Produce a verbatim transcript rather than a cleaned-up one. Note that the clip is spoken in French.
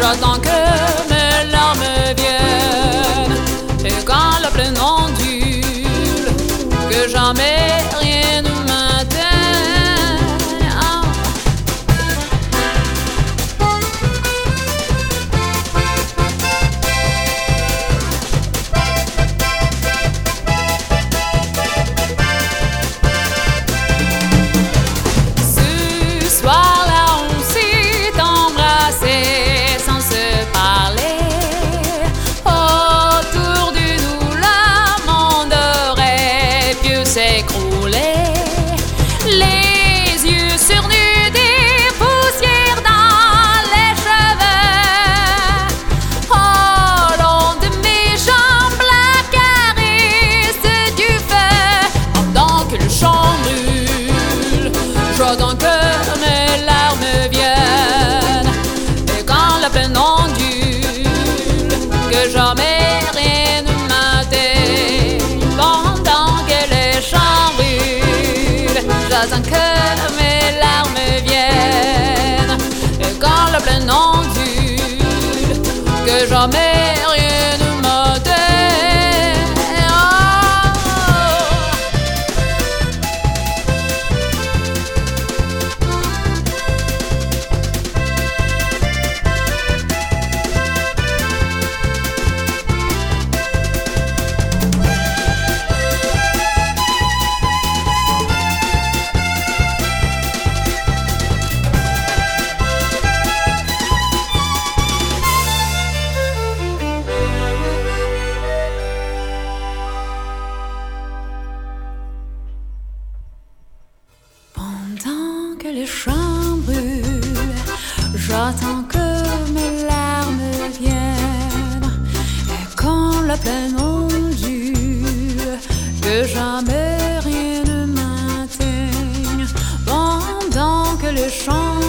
J'attends que mes larmes viennent. Et quand la plaine ondule, que jamais rien ne m'atteint. Ah. Ce soir-là, on s'est embrassé sans se parler. Autour de nous, le monde aurait pu s'écrouler. Les yeux surnus, des poussières dans les cheveux. Au long de mes jambes, la caresse du feu. Pendant que le champ brûle, j'attends que mes larmes viennent. Et quand la plaine ondule, que jamais rien ne m'atteigne. Pendant que les champs brûlent, j'attends que mes larmes viennent. Et quand la plaine ondule, que jamais rien ne m'atteigne. Pendant que les champs brûlent, j'attends que mes larmes viennent. Et quand la plaine ondule, que jamais rien ne m'atteigne. Pendant que les champs